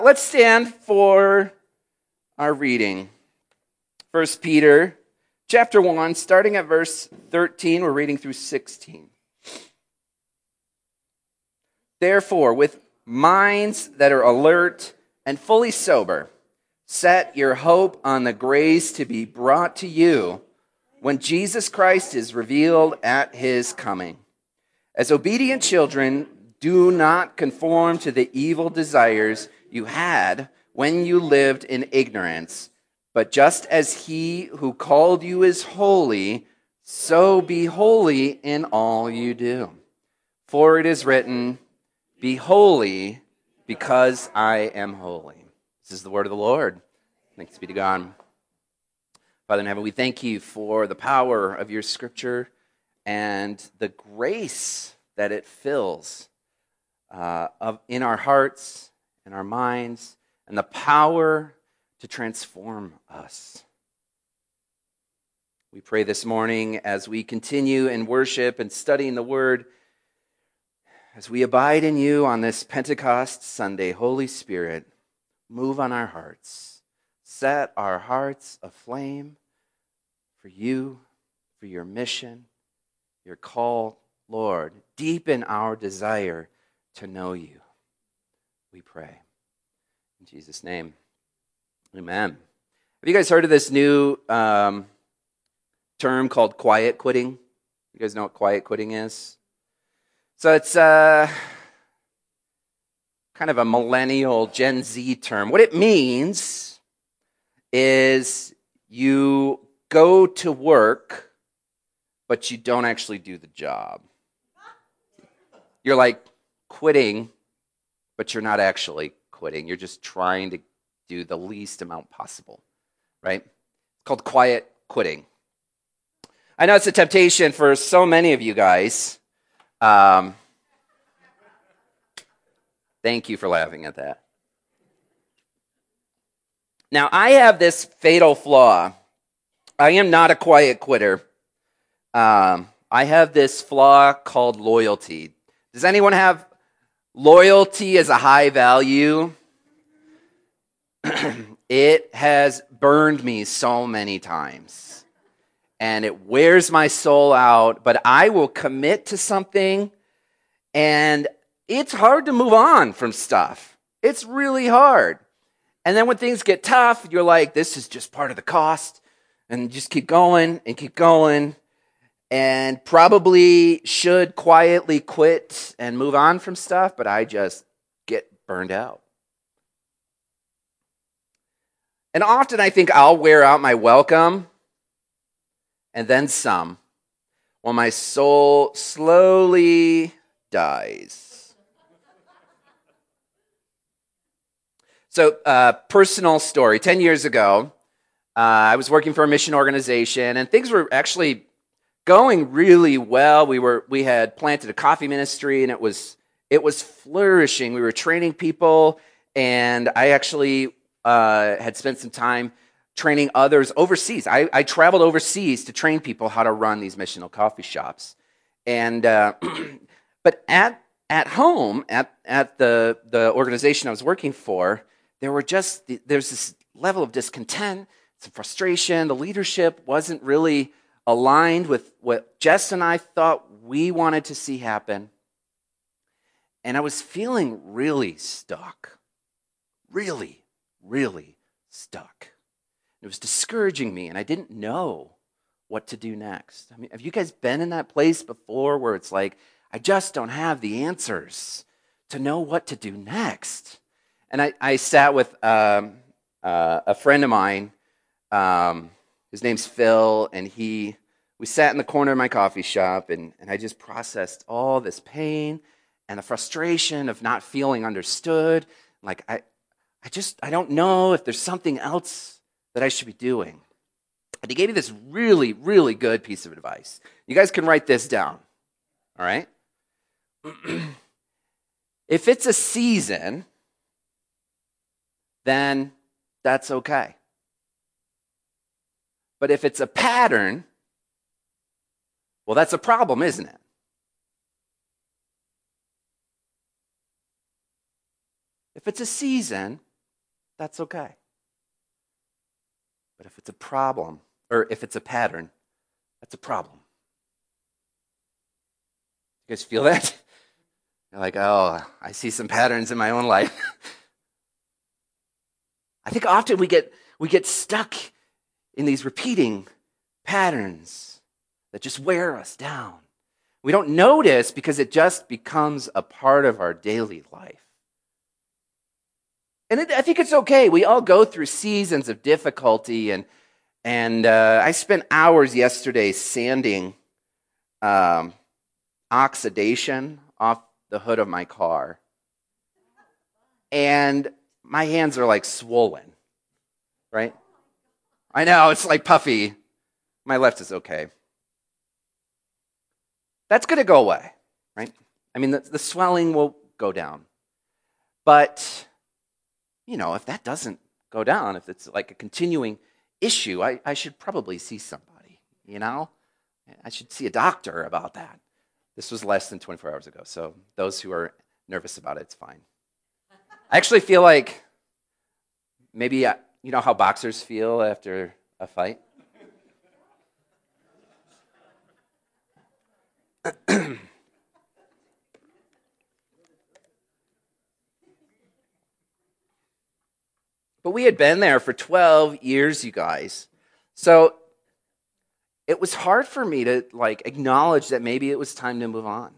Let's stand for our reading. 1 Peter chapter 1, starting at verse 13, we're reading through 16. Therefore, with minds that are alert and fully sober, set your hope on the grace to be brought to you when Jesus Christ is revealed at his coming. As obedient children, do not conform to the evil desires you had when you lived in ignorance, but just as he who called you is holy, so be holy in all you do. For it is written, be holy because I am holy. This is the word of the Lord. Thanks be to God. Father in heaven, we thank you for the power of your scripture and the grace that it fills in our hearts, in our minds, and the power to transform us. We pray this morning as we continue in worship and studying the word, as we abide in you on this Pentecost Sunday, Holy Spirit, move on our hearts. Set our hearts aflame for you, for your mission, your call, Lord. Deepen our desire to know you, we pray. In Jesus' name, amen. Have you guys heard of this new term called quiet quitting? You guys know what quiet quitting is? So it's kind of a millennial Gen Z term. What it means is you go to work, but you don't actually do the job. You're like quitting, but you're not actually quitting. You're just trying to do the least amount possible, right? It's called quiet quitting. I know it's a temptation for so many of you guys. Thank you for laughing at that. Now, I have this fatal flaw. I am not a quiet quitter. I have this flaw called loyalty. Does anyone have loyalty as a high value? It has burned me so many times. And it wears my soul out. But I will commit to something, and it's hard to move on from stuff. It's really hard. And then when things get tough, you're like, this is just part of the cost. And just keep going and keep going. And probably should quietly quit and move on from stuff, but I just get burned out. And often I think I'll wear out my welcome and then some while my soul slowly dies. So, personal story. 10 years ago, I was working for a mission organization, and things were actually going really well. We had planted a coffee ministry, and it was flourishing. We were training people, and I actually had spent some time training others overseas. I traveled overseas to train people how to run these missional coffee shops. And but at home, at the organization I was working for, there's this level of discontent, some frustration. The leadership wasn't really aligned with what Jess and I thought we wanted to see happen. And I was feeling really stuck. Really, really stuck. It was discouraging me, and I didn't know what to do next. I mean, have you guys been in that place before where it's like, I just don't have the answers to know what to do next? And I sat with a friend of mine. His name's Phil, and we sat in the corner of my coffee shop, and I just processed all this pain and the frustration of not feeling understood. Like, I don't know if there's something else that I should be doing. And he gave me this really, really good piece of advice. You guys can write this down, all right? If it's a season, then that's okay. But if it's a pattern, well, that's a problem, isn't it? If it's a season, that's okay. But if it's a problem, or if it's a pattern, that's a problem. You guys feel that? You're like, oh, I see some patterns in my own life. I think often we get stuck in these repeating patterns that just wear us down. We don't notice because it just becomes a part of our daily life. And I think it's okay. We all go through seasons of difficulty, and I spent hours yesterday sanding oxidation off the hood of my car. And my hands are like swollen, right? I know, it's like puffy. My left is okay. That's going to go away, right? I mean, the swelling will go down. But, if that doesn't go down, if it's like a continuing issue, I should probably see somebody, I should see a doctor about that. This was less than 24 hours ago, so those who are nervous about it, it's fine. I actually feel like maybe, you know how boxers feel after a fight? But we had been there for 12 years, you guys. So it was hard for me to acknowledge that maybe it was time to move on.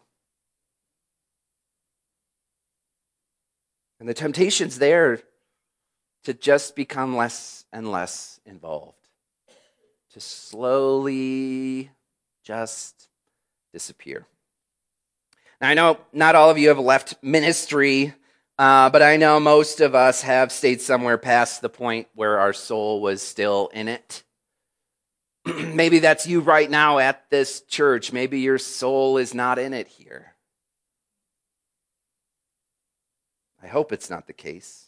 And the temptation's there to just become less and less involved, to slowly just disappear. Now, I know not all of you have left ministry, but I know most of us have stayed somewhere past the point where our soul was still in it. Maybe that's you right now at this church. Maybe your soul is not in it here. I hope it's not the case.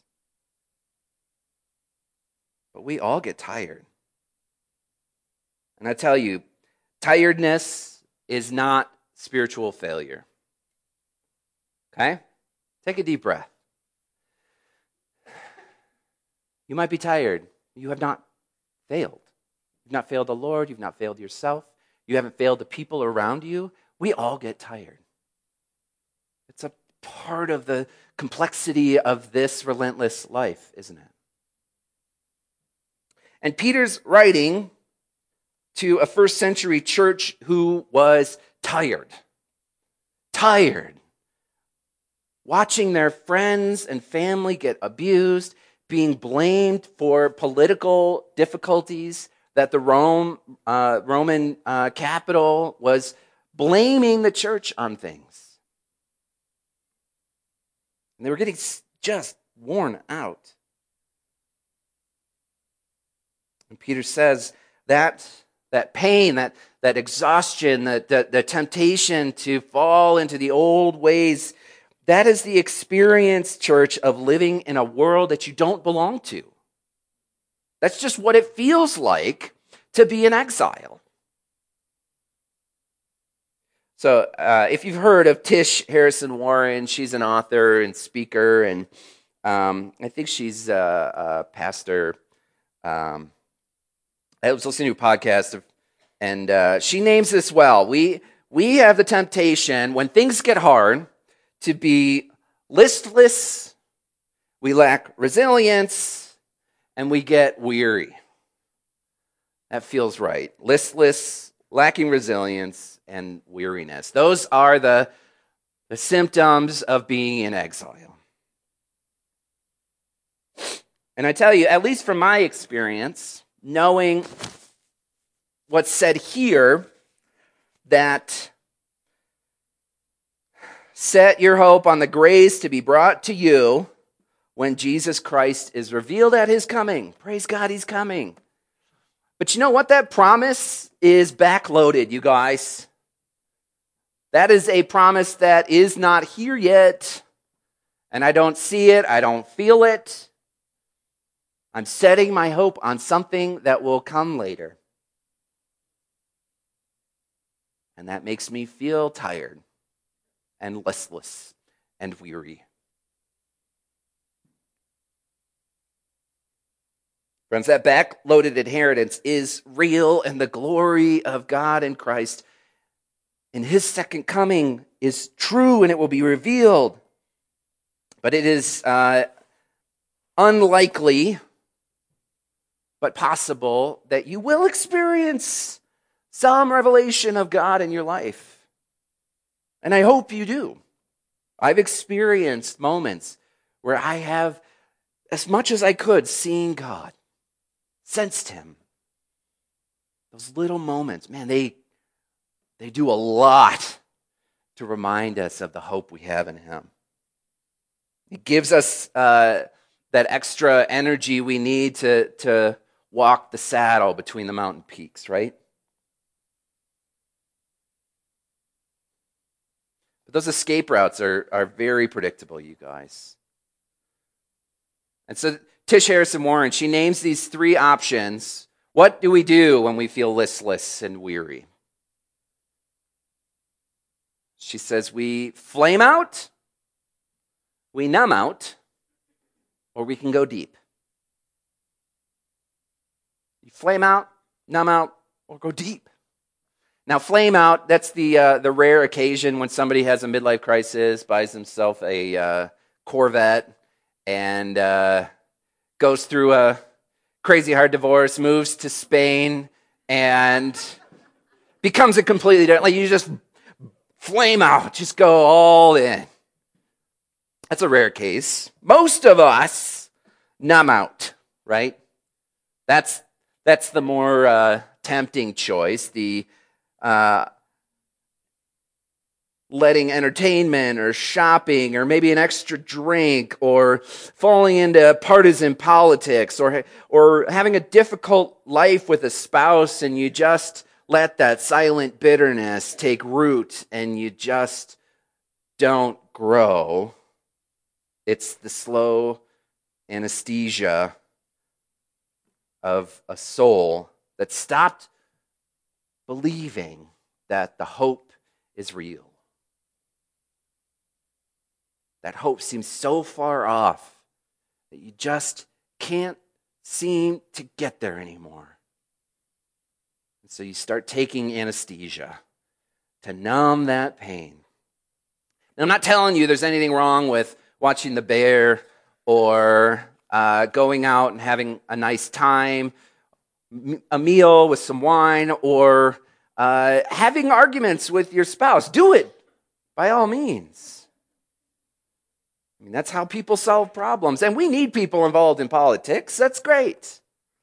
But we all get tired. And I tell you, tiredness is not spiritual failure. Okay? Take a deep breath. You might be tired. You have not failed. You've not failed the Lord. You've not failed yourself. You haven't failed the people around you. We all get tired. It's a part of the complexity of this relentless life, isn't it? And Peter's writing to a first century church who was tired. Tired. Watching their friends and family get abused, being blamed for political difficulties, that the Roman capital was blaming the church on things. And they were getting just worn out. And Peter says that pain, that exhaustion, the temptation to fall into the old ways, that is the experience, church, of living in a world that you don't belong to. That's just what it feels like to be in exile. So if you've heard of Tish Harrison Warren, she's an author and speaker, and I think she's a pastor. I was listening to a podcast, and she names this well. We have the temptation, when things get hard, to be listless, we lack resilience, and we get weary. That feels right. Listless, lacking resilience, and weariness. Those are the symptoms of being in exile. And I tell you, at least from my experience, knowing what's said here, that set your hope on the grace to be brought to you when Jesus Christ is revealed at his coming. Praise God, he's coming. But you know what? That promise is backloaded, you guys. That is a promise that is not here yet. And I don't see it. I don't feel it. I'm setting my hope on something that will come later. And that makes me feel tired and listless and weary. Friends, that backloaded inheritance is real, and the glory of God in Christ in his second coming is true, and it will be revealed. But it is unlikely, but possible, that you will experience some revelation of God in your life. And I hope you do. I've experienced moments where I have, as much as I could, seen God, sensed him. Those little moments, man, they do a lot to remind us of the hope we have in him. It gives us that extra energy we need to walk the saddle between the mountain peaks, right? But those escape routes are very predictable, you guys. And so Tish Harrison Warren, she names these three options. What do we do when we feel listless and weary? She says we flame out, we numb out, or we can go deep. You flame out, numb out, or go deep. Now, flame out, that's the rare occasion when somebody has a midlife crisis, buys himself a Corvette, and goes through a crazy hard divorce, moves to Spain, and becomes a completely different, like you just flame out, just go all in. That's a rare case. Most of us numb out, right? That's the more tempting choice, the letting entertainment or shopping or maybe an extra drink or falling into partisan politics or having a difficult life with a spouse and you just let that silent bitterness take root and you just don't grow. It's the slow anesthesia of a soul that stopped believing that the hope is real. That hope seems so far off that you just can't seem to get there anymore. And so you start taking anesthesia to numb that pain. Now, I'm not telling you there's anything wrong with watching The Bear or going out and having a nice time, a meal with some wine, or having arguments with your spouse. Do it, by all means. I mean, that's how people solve problems. And we need people involved in politics. That's great.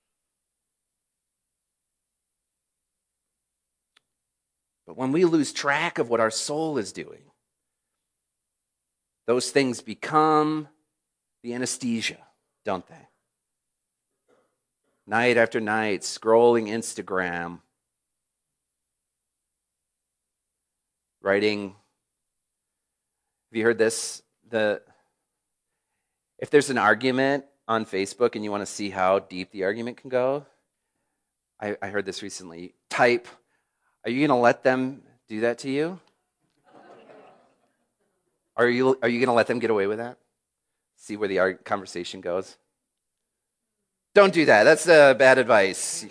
But when we lose track of what our soul is doing, those things become the anesthesia, don't they? Night after night, scrolling Instagram, writing. Have you heard this? If there's an argument on Facebook and you want to see how deep the argument can go, I heard this recently. Type, are you going to let them do that to you? Are you going to let them get away with that? See where the conversation goes? Don't do that. That's bad advice.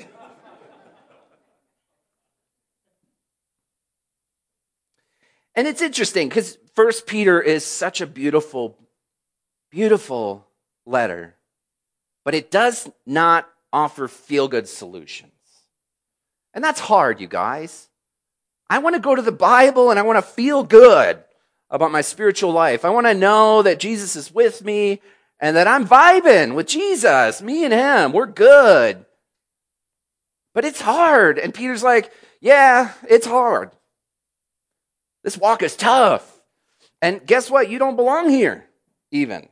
And it's interesting because 1 Peter is such a beautiful, beautiful letter, but it does not offer feel-good solutions. And that's hard, you guys. I want to go to the Bible and I want to feel good about my spiritual life. I want to know that Jesus is with me and that I'm vibing with Jesus, me and him. We're good. But it's hard. And Peter's like, yeah, it's hard. This walk is tough. And guess what? You don't belong here, even.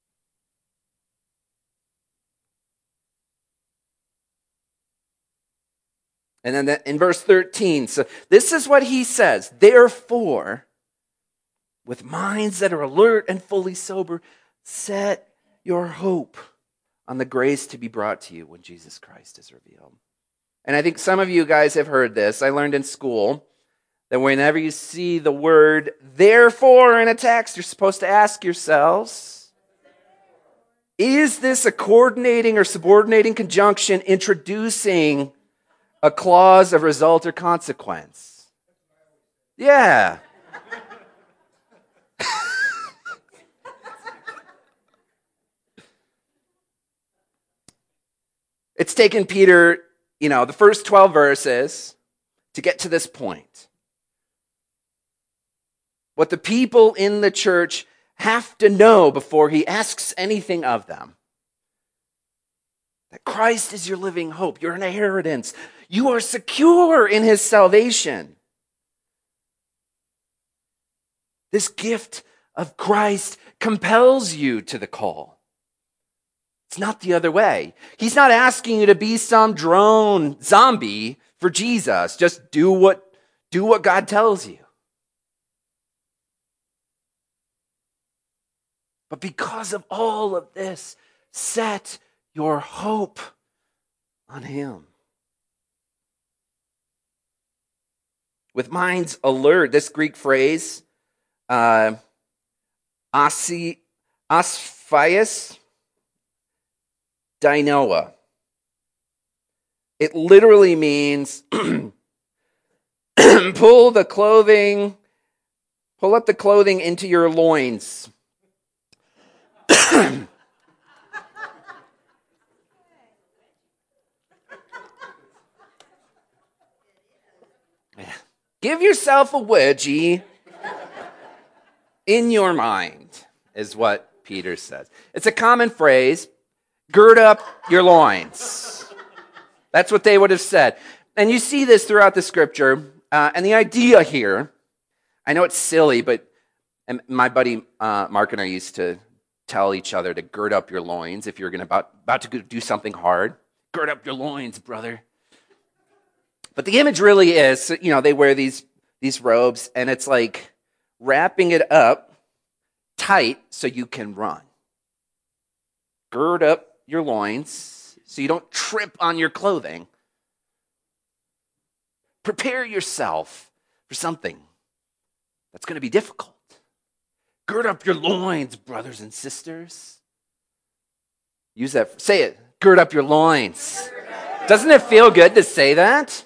And then in verse 13, so this is what he says. Therefore, with minds that are alert and fully sober, set your hope on the grace to be brought to you when Jesus Christ is revealed. And I think some of you guys have heard this. I learned in school that whenever you see the word therefore in a text, you're supposed to ask yourselves, Is this a coordinating or subordinating conjunction introducing a clause of result or consequence? Yeah. It's taken Peter, the first 12 verses to get to this point. What the people in the church have to know before he asks anything of them. That Christ is your living hope, your inheritance. You are secure in his salvation. This gift of Christ compels you to the call. It's not the other way. He's not asking you to be some drone zombie for Jesus. Just do what God tells you. But because of all of this, set your hope on him. With minds alert, this Greek phrase, asphaias dynoa. It literally means pull up the clothing into your loins. Give yourself a wedgie in your mind, is what Peter says. It's a common phrase, gird up your loins. That's what they would have said. And you see this throughout the scripture. And the idea here, I know it's silly, but my buddy Mark and I used to tell each other to gird up your loins if you're about to do something hard. Gird up your loins, brother. But the image really is, they wear these robes, and it's like wrapping it up tight so you can run. Gird up your loins so you don't trip on your clothing. Prepare yourself for something that's going to be difficult. Gird up your loins, brothers and sisters. Use that. Say it. Gird up your loins. Doesn't it feel good to say that?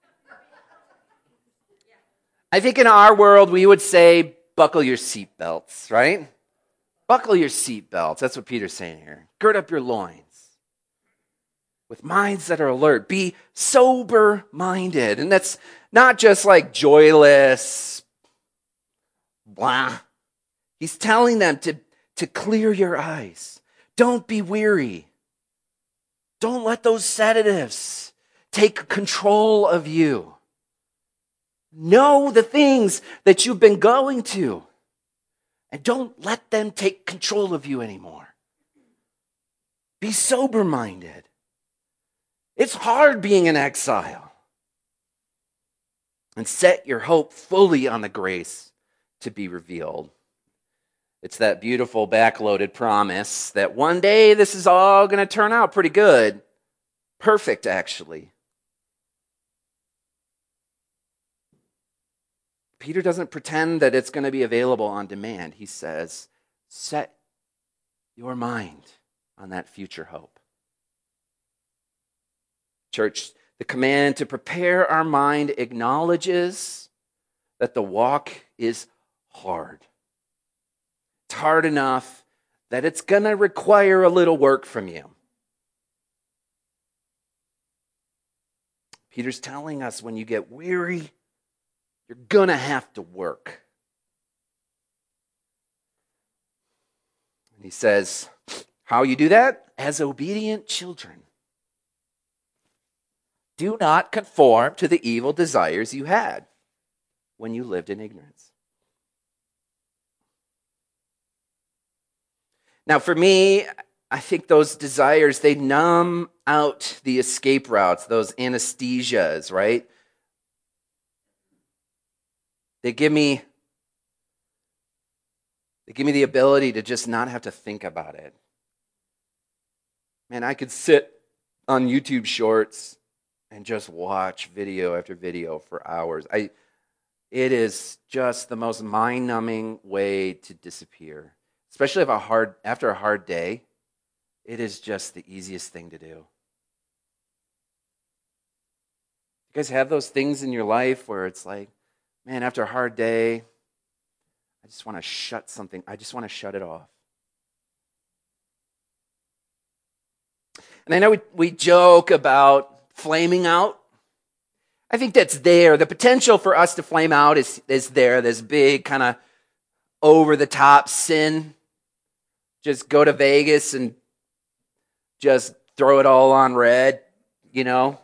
I think in our world we would say, buckle your seatbelts, right? Buckle your seatbelts. That's what Peter's saying here. Gird up your loins. With minds that are alert. Be sober-minded. And that's not just like joyless, blah. He's telling them to clear your eyes. Don't be weary. Don't let those sedatives take control of you. Know the things that you've been going to. And don't let them take control of you anymore. Be sober-minded. It's hard being in exile. And set your hope fully on the grace to be revealed. It's that beautiful backloaded promise that one day this is all going to turn out pretty good. Perfect, actually. Peter doesn't pretend that it's going to be available on demand. He says, set your mind on that future hope. Church, the command to prepare our mind acknowledges that the walk is hard. It's hard enough that it's going to require a little work from you. Peter's telling us when you get weary, you're going to have to work. And he says, how you do that? As obedient children. Do not conform to the evil desires you had when you lived in ignorance. Now, for me, I think those desires, they numb out the escape routes, those anesthesias, right? They give me the ability to just not have to think about it. Man, I could sit on YouTube Shorts and just watch video after video for hours. It is just the most mind-numbing way to disappear. Especially after a hard day, it is just the easiest thing to do. You guys have those things in your life where it's like, man, after a hard day, I just want to shut it off. And I know we joke about flaming out. I think that's there. The potential for us to flame out is there. This big kind of over-the-top sin. Just go to Vegas and just throw it all on red, you know.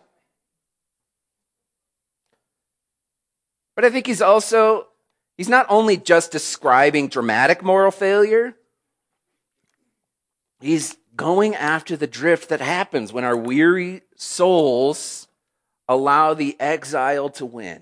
But I think he's not only just describing dramatic moral failure, he's going after the drift that happens when our weary souls allow the exile to win.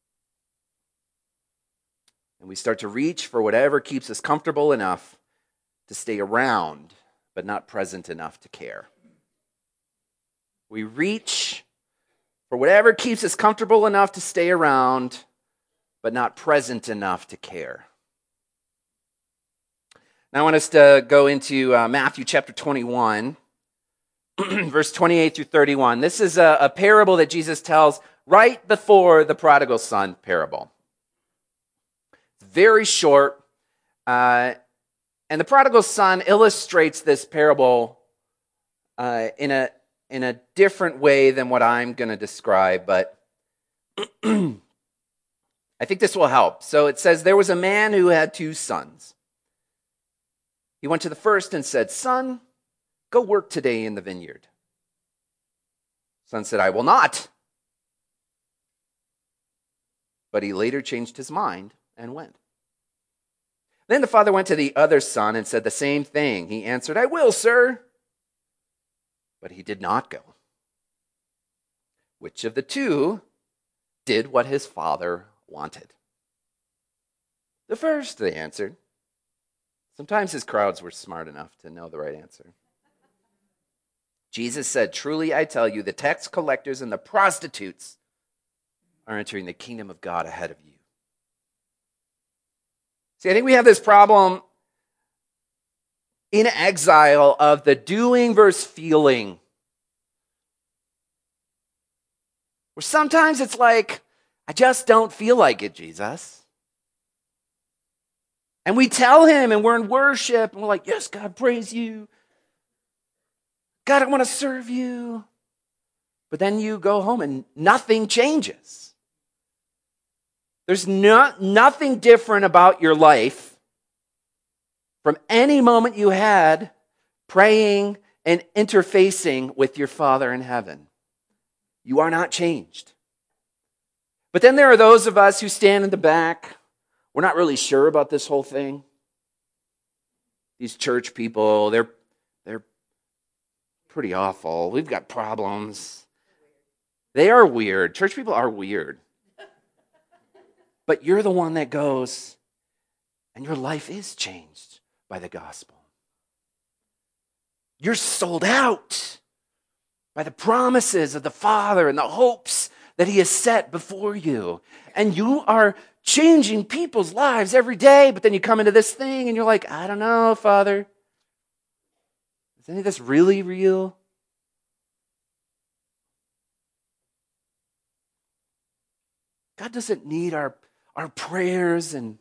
And we start to reach for whatever keeps us comfortable enough to stay around, but not present enough to care. We reach for whatever keeps us comfortable enough to stay around, but not present enough to care. Now I want us to go into Matthew chapter 21, verse 28 through 31. This is a parable that Jesus tells right before the prodigal son parable. It's very short, and the prodigal son illustrates this parable in a different way than what I'm going to describe, but I think this will help. So it says, there was a man who had 2 sons. He went to the first and said, "Son, go work today in the vineyard." Son said, "I will not." But he later changed his mind and went. Then the father went to the other son and said the same thing. He answered, "I will, sir." But he did not go. Which of the 2 did what his father wanted? "The first," they answered. Sometimes his crowds were smart enough to know the right answer. Jesus said, "Truly I tell you, the tax collectors and the prostitutes are entering the kingdom of God ahead of you." See, I think we have this problem in exile of the doing versus feeling. Where sometimes it's like, I just don't feel like it, Jesus. And we tell him, and we're in worship, and we're like, yes, God, praise you. God, I want to serve you. But then you go home and nothing changes. There's nothing different about your life from any moment you had praying and interfacing with your Father in heaven. You are not changed. But then there are those of us who stand in the back. We're not really sure about this whole thing. These church people, they're pretty awful. We've got problems. They are weird. Church people are weird. But you're the one that goes, and your life is changed by the gospel. You're sold out by the promises of the Father and the hopes that he has set before you. And you are changing people's lives every day, but then you come into this thing and you're like, I don't know, Father. Is any of this really real? God doesn't need our prayers and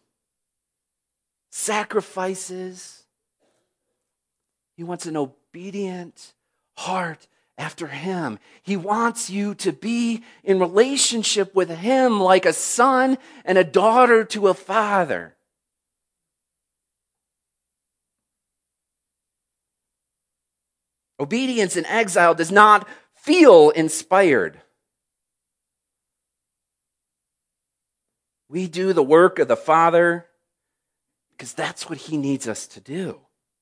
sacrifices. He wants an obedient heart after him. He wants you to be in relationship with him like a son and a daughter to a father. Obedience in exile does not feel inspired. We do the work of the Father because that's what he needs us to do.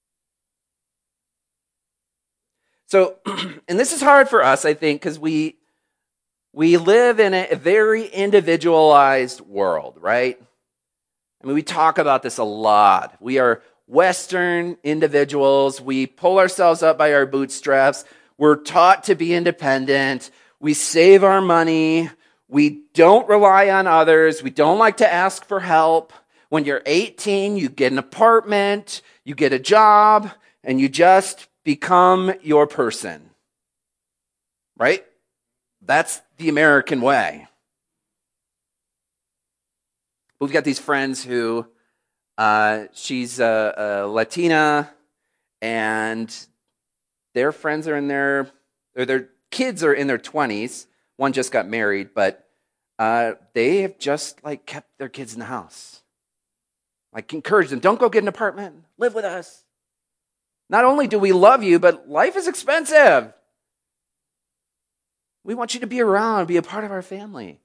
So, and this is hard for us, I think, because we live in a very individualized world, right? I mean, we talk about this a lot. We are Western individuals. We pull ourselves up by our bootstraps. We're taught to be independent. We save our money. We don't rely on others. We don't like to ask for help. When you're 18, you get an apartment, you get a job, and you just become your person, right? That's the American way. We've got these friends who, she's a Latina, and their friends are their kids are in their 20s. One just got married, but they have just kept their kids in the house. Encourage them, don't go get an apartment, live with us. Not only do we love you, but life is expensive. We want you to be around, be a part of our family.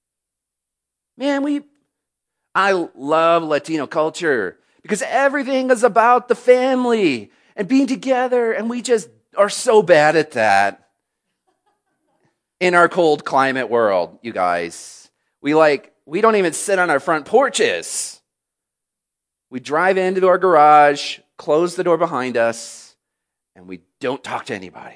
Man, I love Latino culture because everything is about the family and being together, and we just are so bad at that in our cold climate world, you guys. We don't even sit on our front porches. We drive into our garage, close the door behind us, and we don't talk to anybody.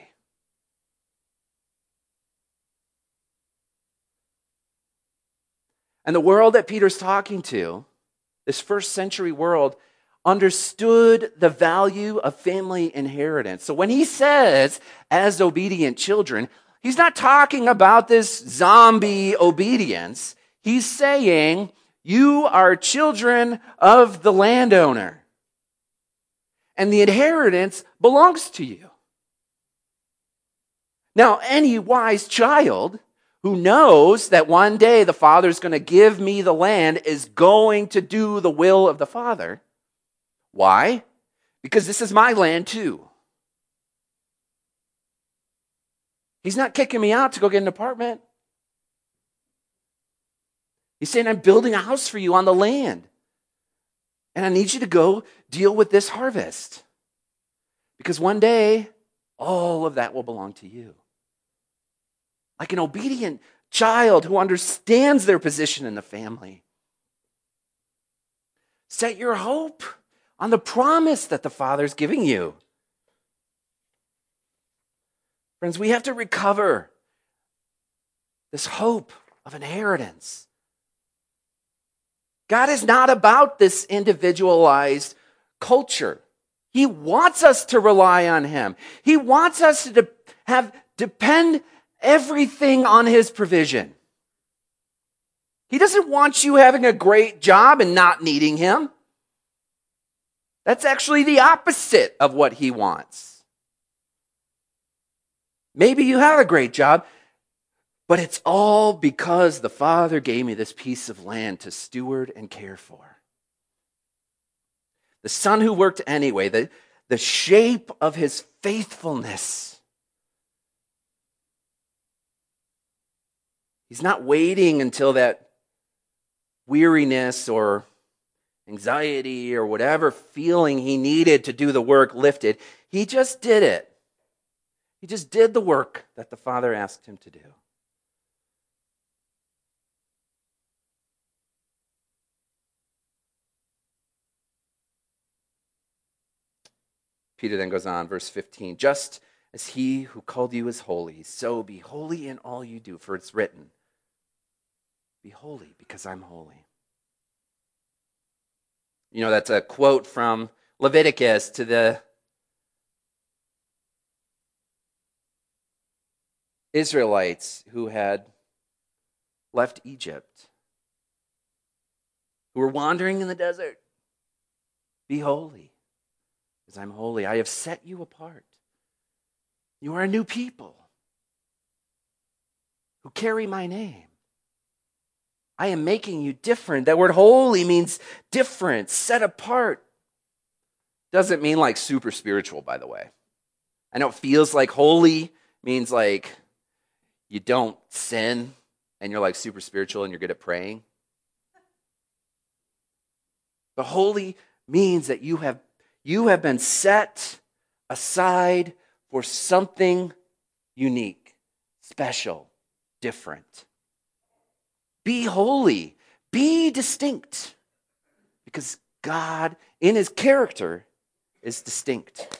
And the world that Peter's talking to, this first century world, understood the value of family inheritance. So when he says, as obedient children, he's not talking about this zombie obedience. He's saying, you are children of the landowner, and the inheritance belongs to you. Now, any wise child who knows that one day the Father's going to give me the land is going to do the will of the Father. Why? Because this is my land too. He's not kicking me out to go get an apartment. He's saying, I'm building a house for you on the land. And I need you to go deal with this harvest. Because one day, all of that will belong to you. Like an obedient child who understands their position in the family. Set your hope on the promise that the Father's giving you. Friends, we have to recover this hope of inheritance. God is not about this individualized culture. He wants us to rely on Him. He wants us to depend everything on His provision. He doesn't want you having a great job and not needing Him. That's actually the opposite of what He wants. Maybe you have a great job, but it's all because the Father gave me this piece of land to steward and care for. The Son who worked anyway, the shape of His faithfulness. He's not waiting until that weariness or anxiety or whatever feeling he needed to do the work lifted. He just did it. He just did the work that the Father asked him to do. Peter then goes on, verse 15, just as He who called you is holy, so be holy in all you do, for it's written, be holy because I'm holy. You know, that's a quote from Leviticus to the Israelites who had left Egypt, who were wandering in the desert. Be holy because I'm holy. I have set you apart. You are a new people who carry my name. I am making you different. That word holy means different, set apart. Doesn't mean like super spiritual, by the way. I know it feels like holy means like you don't sin and you're like super spiritual and you're good at praying. But holy means that you have been set aside for something unique, special, different. Be holy, be distinct, because God, in His character, is distinct.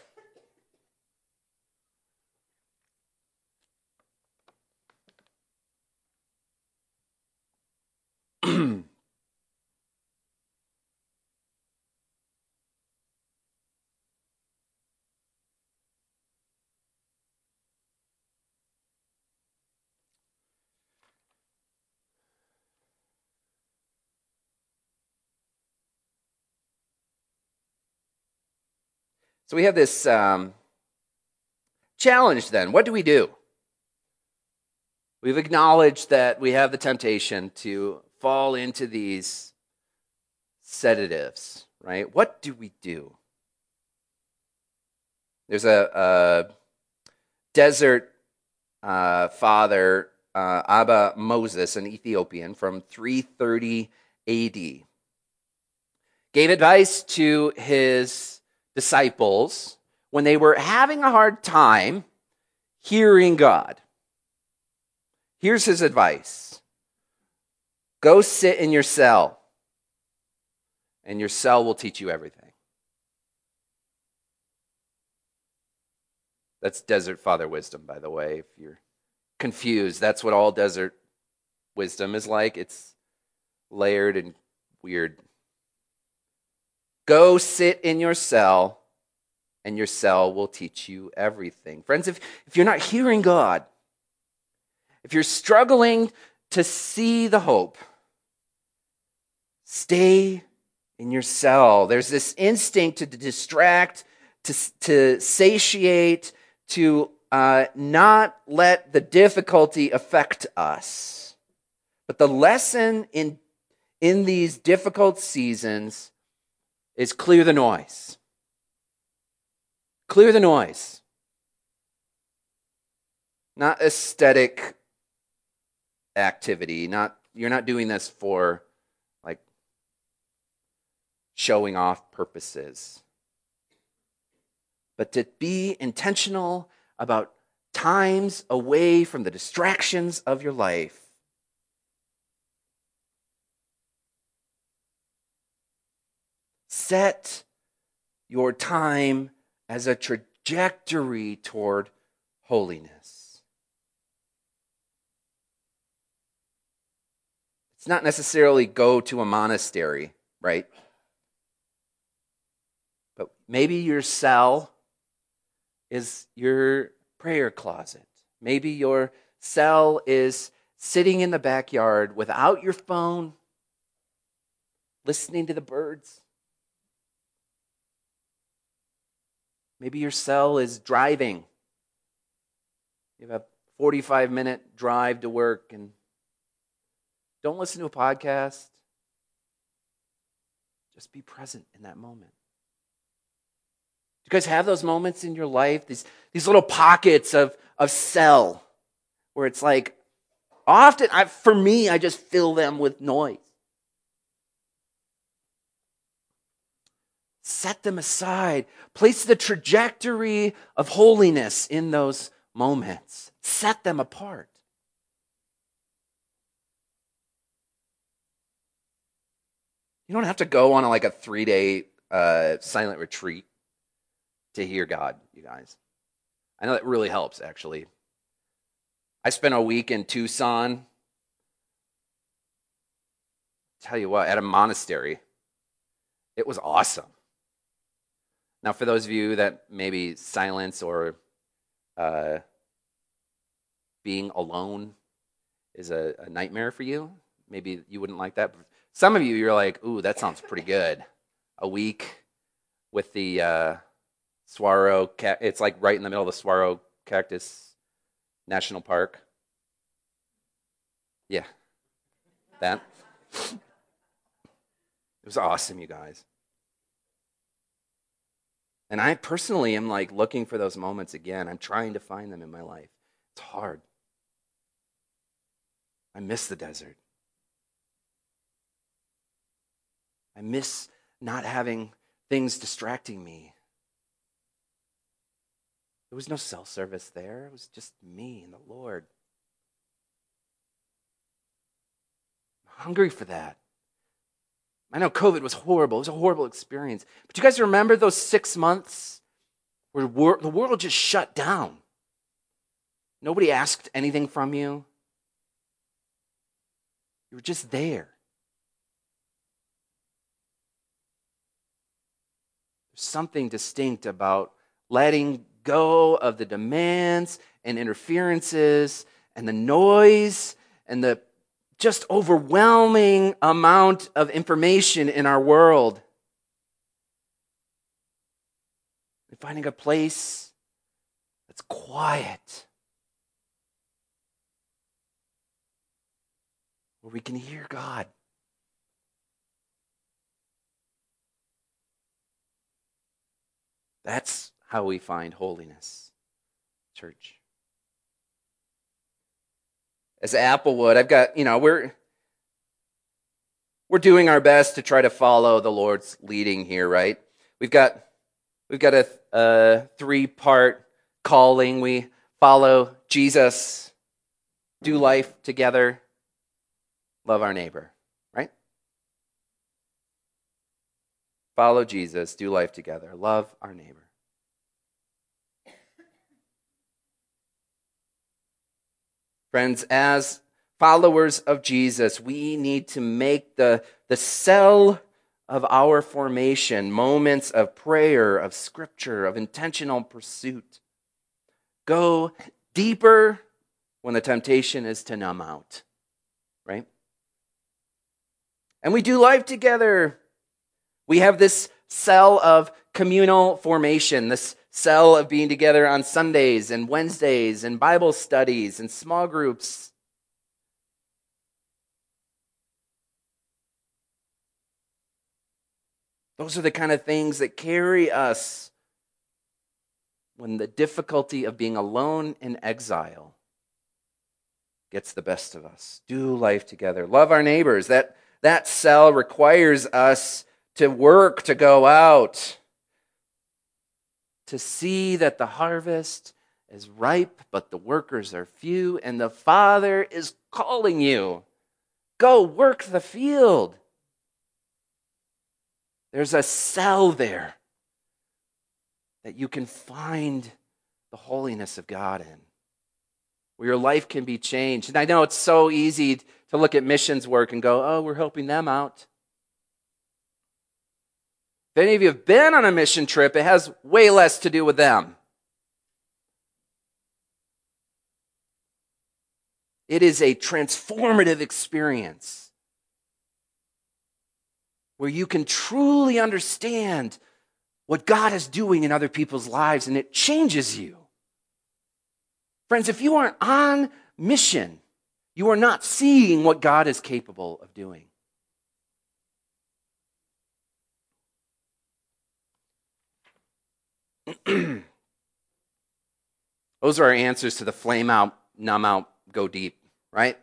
So we have this challenge then. What do we do? We've acknowledged that we have the temptation to fall into these sedatives, right? What do we do? There's a desert father, Abba Moses, an Ethiopian from 330 AD, gave advice to his disciples when they were having a hard time hearing God. Here's his advice. Go sit in your cell, and your cell will teach you everything. That's desert father wisdom, by the way, if you're confused. That's what all desert wisdom is like. It's layered and weird. Go sit in your cell, and your cell will teach you everything. Friends, if you're not hearing God, if you're struggling to see the hope, stay in your cell. There's this instinct to distract, to satiate, to not let the difficulty affect us. But the lesson in these difficult seasons is clear the noise. Clear the noise. Not aesthetic activity. You're not doing this for like showing off purposes. But to be intentional about times away from the distractions of your life. Set your time as a trajectory toward holiness. It's not necessarily go to a monastery, right? But maybe your cell is your prayer closet. Maybe your cell is sitting in the backyard without your phone, listening to the birds. Maybe your cell is driving. You have a 45-minute drive to work and don't listen to a podcast. Just be present in that moment. Do you guys have those moments in your life? These little pockets of cell where it's like, often, for me, I just fill them with noise. Set them aside. Place the trajectory of holiness in those moments. Set them apart. You don't have to go on a 3-day silent retreat to hear God, you guys. I know that really helps, actually. I spent a week in Tucson. Tell you what, at a monastery. It was awesome. Now, for those of you that maybe silence or being alone is a nightmare for you, maybe you wouldn't like that. But some of you, you're like, ooh, that sounds pretty good. A week with the Saguaro, it's like right in the middle of the Saguaro Cactus National Park. Yeah, that. It was awesome, you guys. And I personally am looking for those moments again. I'm trying to find them in my life. It's hard. I miss the desert. I miss not having things distracting me. There was no cell service there. It was just me and the Lord. I'm hungry for that. I know COVID was horrible. It was a horrible experience. But you guys remember those 6 months where the world just shut down? Nobody asked anything from you. You were just there. There's something distinct about letting go of the demands and interferences and the noise and the just overwhelming amount of information in our world. and finding a place that's quiet, where we can hear God. That's how we find holiness, church. As Applewood, I've got, we're doing our best to try to follow the Lord's leading here, right? We've got a three-part calling. We follow Jesus, do life together, love our neighbor, right? Follow Jesus, do life together, love our neighbor. Friends, as followers of Jesus, we need to make the cell of our formation moments of prayer, of scripture, of intentional pursuit. Go deeper when the temptation is to numb out, right? And we do life together. We have this cell of communal formation, this cell of being together on Sundays and Wednesdays and Bible studies and small groups. Those are the kind of things that carry us when the difficulty of being alone in exile gets the best of us. Do life together. Love our neighbors. That cell requires us to work, to go out, to see that the harvest is ripe, but the workers are few, and the Father is calling you. Go work the field. There's a cell there that you can find the holiness of God in, where your life can be changed. And I know it's so easy to look at missions work and go, oh, we're helping them out. If any of you have been on a mission trip, it has way less to do with them. It is a transformative experience where you can truly understand what God is doing in other people's lives, and it changes you. Friends, if you aren't on mission, you are not seeing what God is capable of doing. Those are our answers to the flame out, numb out, go deep, right?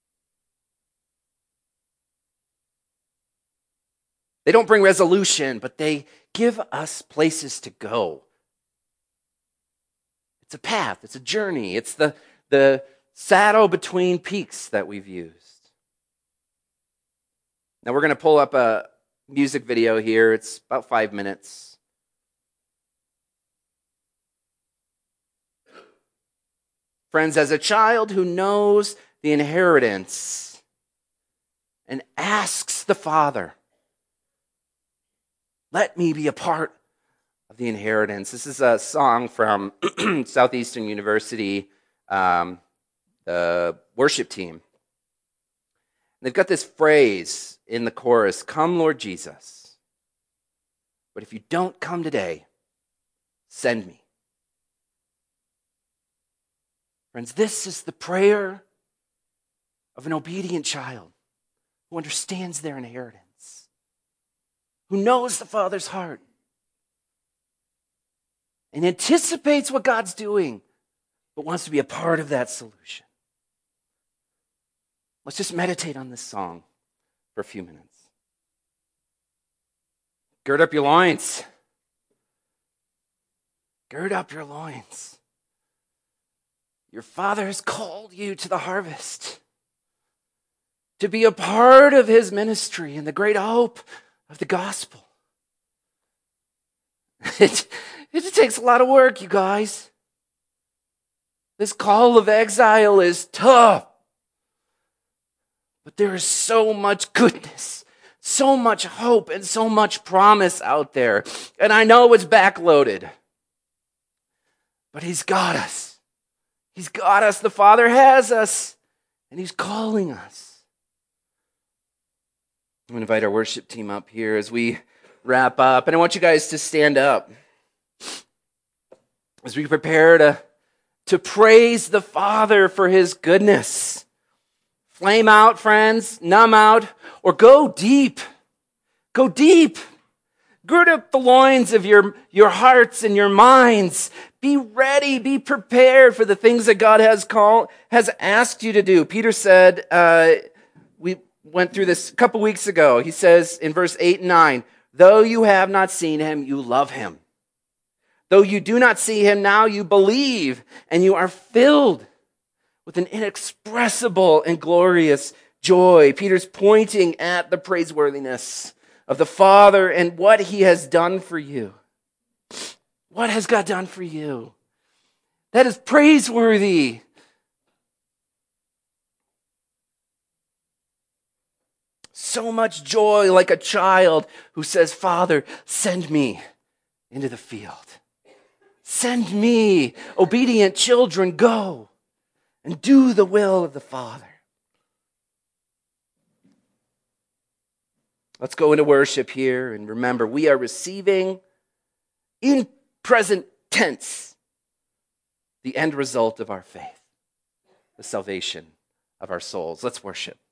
They don't bring resolution, but they give us places to go. It's a path, it's a journey, it's the saddle between peaks that we've used. Now we're going to pull up a music video here. It's about 5 minutes. Friends, as a child who knows the inheritance and asks the Father, let me be a part of the inheritance. This is a song from Southeastern University, the worship team. They've got this phrase in the chorus, come Lord Jesus. But if you don't come today, send me. Friends, this is the prayer of an obedient child who understands their inheritance, who knows the Father's heart, and anticipates what God's doing, but wants to be a part of that solution. Let's just meditate on this song for a few minutes. Gird up your loins. Gird up your loins. Your Father has called you to the harvest, to be a part of His ministry and the great hope of the gospel. It takes a lot of work, you guys. This call of exile is tough. But there is so much goodness, so much hope, and so much promise out there. And I know it's backloaded, but He's got us. He's got us. The Father has us, and He's calling us. I'm going to invite our worship team up here as we wrap up, and I want you guys to stand up. as we prepare to praise the Father for his goodness. Flame out, friends, numb out, or go deep. Go deep. Gird up the loins of your hearts and your minds. Be ready, be prepared for the things that God has asked you to do. Peter said, we went through this a couple weeks ago. He says in verse 8 and 9, though you have not seen him, you love him. Though you do not see him now, you believe, and you are filled with an inexpressible and glorious joy. Peter's pointing at the praiseworthiness of the Father and what he has done for you. What has God done for you? That is praiseworthy. So much joy, like a child who says, Father, send me into the field. Send me, obedient children, go and do the will of the Father. Let's go into worship here and remember we are receiving in present tense the end result of our faith, the salvation of our souls. Let's worship.